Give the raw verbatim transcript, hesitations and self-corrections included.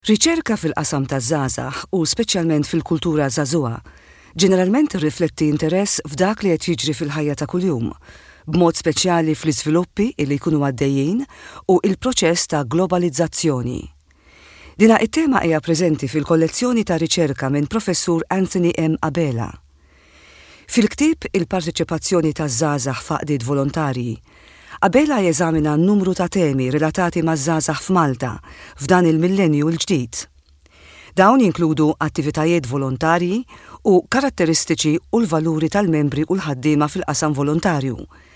Riċerka fil-qasam taż-żgħażagħ u speċjalment fil-kultura żagħżugħa ġeneralment irrifletti interess f'dak li qed jiġri fil-ħajja ta' kuljum, b'mod speċjali fl-iżviluppi li jkunu għaddejjin u il-proċess ta' globalizzazzjoni. Dina it-tema hija preżenti fil-kollezzjoni ta' riċerka minn Professur Anthony M. Abela. Fil-ktieb il-parteċipazzjoni taż-żgħażagħ f'għaqdiet volontarji, Abela jeżamina n-numru ta' temi relatati maż-żgħażagħ f'Malta f'dan il-millenju l-ġdid. Dawn jinkludu attivitajiet volontarji u karatteristiċi u l-valuri tal-membri u l-ħaddiema fil-qasam volontarju,